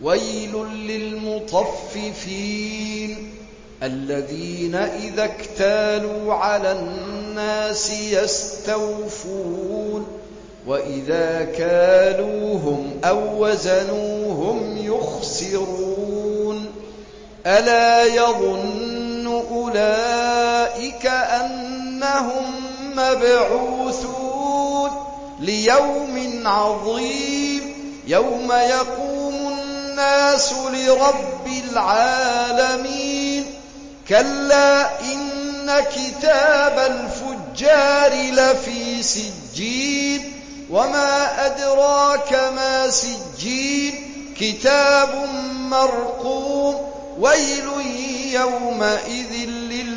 ويل للمطففين الذين إذا اكتالوا على الناس يستوفون وإذا كالوهم أو وزنوهم يخسرون ألا يظن أولئك أنهم مبعوثون ليوم عظيم يوم يقوم الناس لرب العالمين كلا إن كتاب الفجار لفي سجين وما أدراك ما سجين كتاب مرقوم ويل يومئذ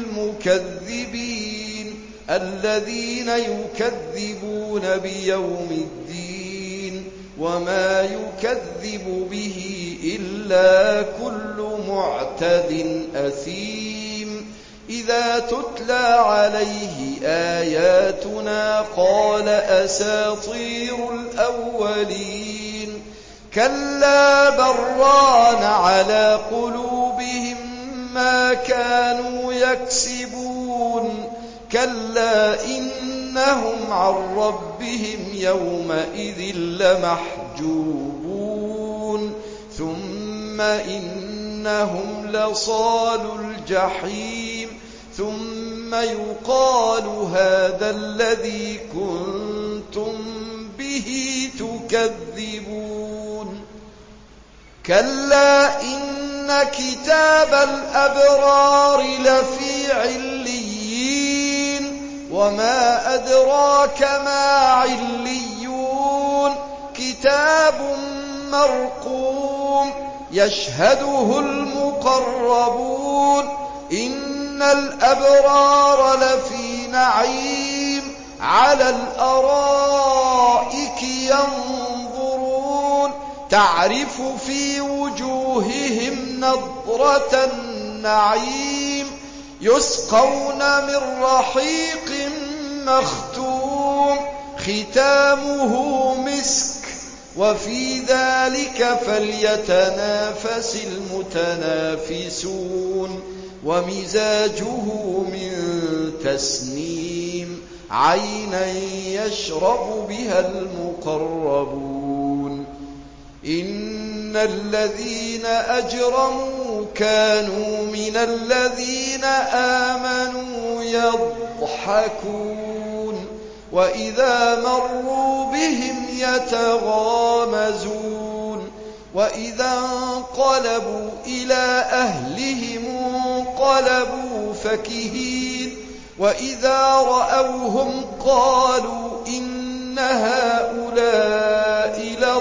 للمكذبين الذين يكذبون بيوم الدين وما يكذب به إلا كل معتد أثيم إذا تتلى عليه آياتنا قال أساطير الأولين كلا بران على قلوبهم ما كانوا يكسبون كلا إنهم عن ربهم يومئذ لمحجوبون ثم إنهم لصال الجحيم ثم يقال هذا الذي كنتم به تكذبون كلا إن كتاب الأبرار لفي عليين وما أدراك ما عليون كتاب مرقوم يشهده المقربون إن الأبرار لفي نعيم على الأرائك ينظرون تعرف في وجوههم نضرة النعيم يسقون من رحيق مختوم ختامه مسك وفي ذلك فليتنافس المتنافسون ومزاجه من تسنيم عينا يشرب بها المقربون إن الذين أجرموا كانوا من الذين آمنوا يضحكون وإذا مروا بهم يتغامزون وإذا انقلبوا إلى أهلهم انقلبوا فكهين وإذا رأوهم قالوا إن هؤلاء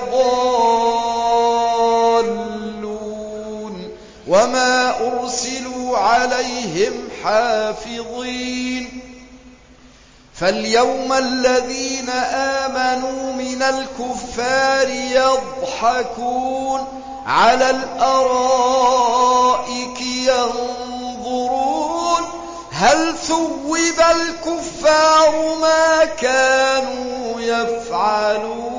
لضالون وما أرسلوا عليهم حافظين فاليوم الذين آمنوا من الكفار يضحكون على الأرائك ينظرون هل ثوب الكفار ما كانوا يفعلون